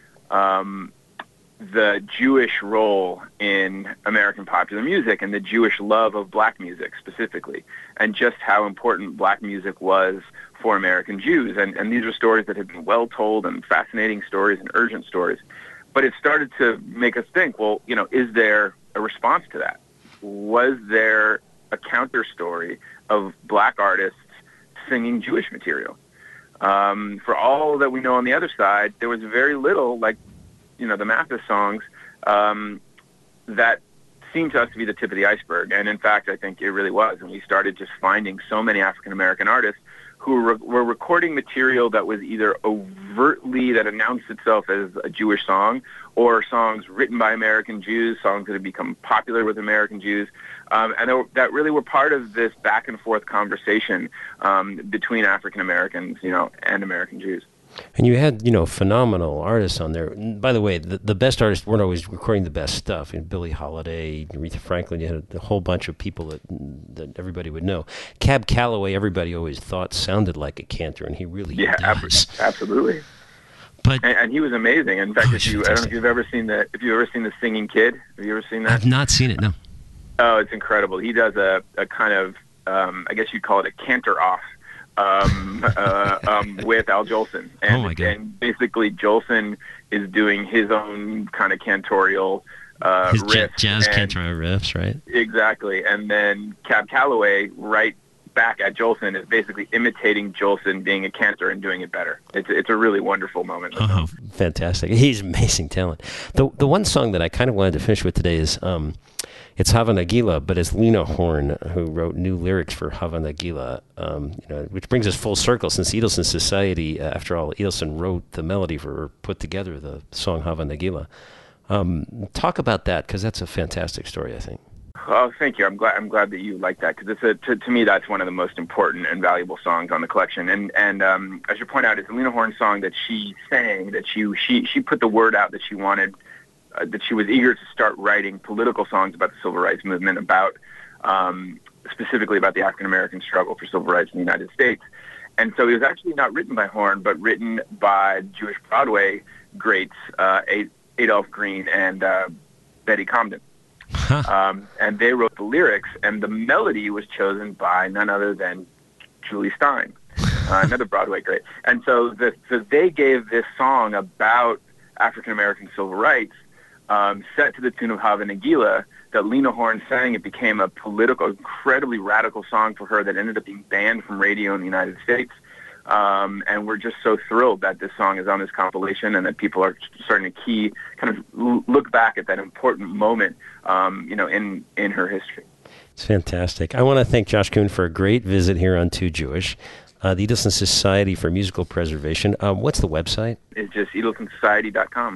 the Jewish role in American popular music and the Jewish love of black music specifically, and just how important black music was for American Jews. And these are stories that have been well told and fascinating stories and urgent stories. But it started to make us think, well, is there a response to that? Was there a counter story of black artists singing Jewish material? For all that we know on the other side, there was very little, like, the Mathis songs, that seemed to us to be the tip of the iceberg. And in fact, I think it really was. And we started just finding so many African-American artists who were recording material that was either overtly, that announced itself as a Jewish song, or songs written by American Jews, songs that had become popular with American Jews. And that really were part of this back and forth conversation between African-Americans, and American Jews. And you had, phenomenal artists on there. And by the way, the best artists weren't always recording the best stuff. Billie Holiday, Aretha Franklin, you had a whole bunch of people that everybody would know. Cab Calloway, everybody always thought sounded like a cantor, and he really does. Absolutely. But and he was amazing. In fact, I don't know if you've ever seen The Singing Kid. Have you ever seen that? I've not seen it. No. Oh, it's incredible. He does a kind of, I guess you'd call it a cantor off. With Al Jolson. And, oh my God. And basically Jolson is doing his own kind of cantorial his riff. Jazz cantorial riffs, right? Exactly. And then Cab Calloway, right back at Jolson, is basically imitating Jolson being a cantor and doing it better. It's a really wonderful moment. Oh, fantastic. He's amazing talent. The one song that I kind of wanted to finish with today is it's Hava Nagila, but it's Lena Horne who wrote new lyrics for Hava Nagila, which brings us full circle, since Edelson Society, after all, Edelson wrote the melody put together the song Hava Nagila. Talk about that, because that's a fantastic story, I think. Oh, thank you. I'm glad that you like that, because to me that's one of the most important and valuable songs on the collection. And I should point out, it's a Lena Horne song that she sang, that she put the word out that she wanted. That she was eager to start writing political songs about the civil rights movement, about specifically about the African American struggle for civil rights in the United States. And so it was actually not written by Horne, but written by Jewish Broadway greats Adolph Green and Betty Comden. And they wrote the lyrics, and the melody was chosen by none other than Julie Stein, another Broadway great. And so they gave this song about African American civil rights, set to the tune of Hava Nagila, that Lena Horne sang. It became a political, incredibly radical song for her that ended up being banned from radio in the United States. And we're just so thrilled that this song is on this compilation, and that people are starting to kind of look back at that important moment, in her history. It's fantastic. I want to thank Josh Kuhn for a great visit here on Too Jewish. The Edelson Society for Musical Preservation. What's the website? It's just edelsonsociety.com.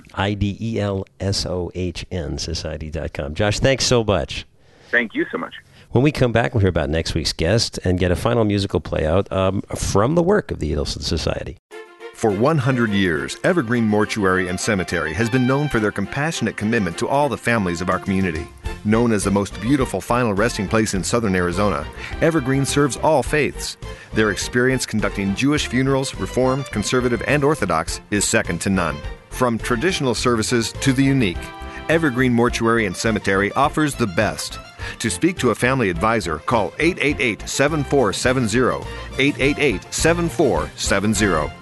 IDELSOHN society.com. Josh, thanks so much. Thank you so much. When we come back, we'll hear about next week's guest and get a final musical playout from the work of the Edelson Society. For 100 years, Evergreen Mortuary and Cemetery has been known for their compassionate commitment to all the families of our community. Known as the most beautiful final resting place in southern Arizona, Evergreen serves all faiths. Their experience conducting Jewish funerals, Reformed, Conservative, and Orthodox, is second to none. From traditional services to the unique, Evergreen Mortuary and Cemetery offers the best. To speak to a family advisor, call 888-7470, 888-7470.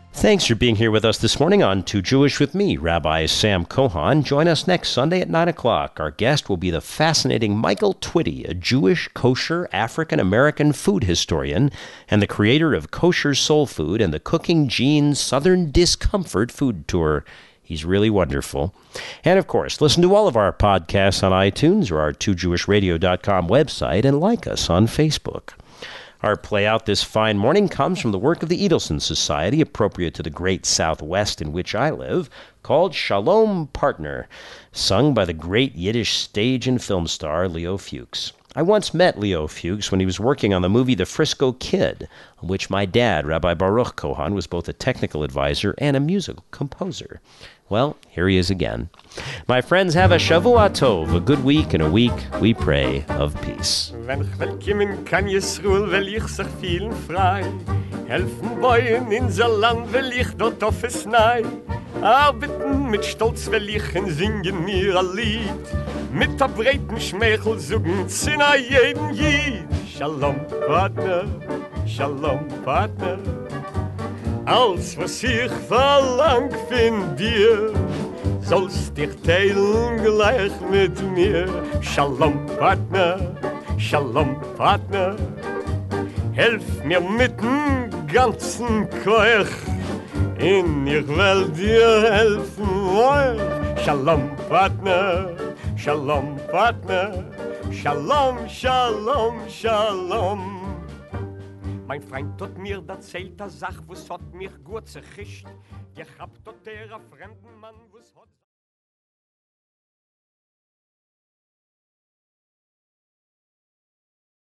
Thanks for being here with us this morning on Too Jewish with me, Rabbi Sam Cohan. Join us next Sunday at 9 o'clock. Our guest will be the fascinating Michael Twitty, a Jewish, kosher, African-American food historian and the creator of Kosher Soul Food and the Cooking Genes Southern Discomfort Food Tour. He's really wonderful. And, of course, listen to all of our podcasts on iTunes or our twojewishradio.com website and like us on Facebook. Our play out this fine morning comes from the work of the Edelson Society, appropriate to the great Southwest in which I live, called Shalom Partner, sung by the great Yiddish stage and film star Leo Fuchs. I once met Leo Fuchs when he was working on the movie The Frisco Kid, on which my dad, Rabbi Baruch Cohan, was both a technical advisor and a musical composer. Well, here he is again. My friends, have a Shavua Tov, a good week, and a week, we pray, of peace. Wenn ich will kommen kann Jesruel, will ich sich vielen frei. Helfen Bäuen in so Land, will ich dort auf es nei. Arbeiten mit Stolz, will ich singen mir ein Lied. Mit der breiten Schmeichel suchen, Zina jeden Jid. Shalom, Partner, Shalom, Partner. Alles, was ich verlang von dir, sollst dich teilen gleich mit mir. Shalom, Partner, Shalom, Partner. Helf mir mit dem ganzen Koech, und ich will dir helfen euch. Shalom, Partner, Shalom, Partner. Shalom, Shalom, Shalom. Mein Freund hat mir erzählt, eine Sache, was hat mich gut zerchischt. Ich hab dort einen fremden Mann, was hat...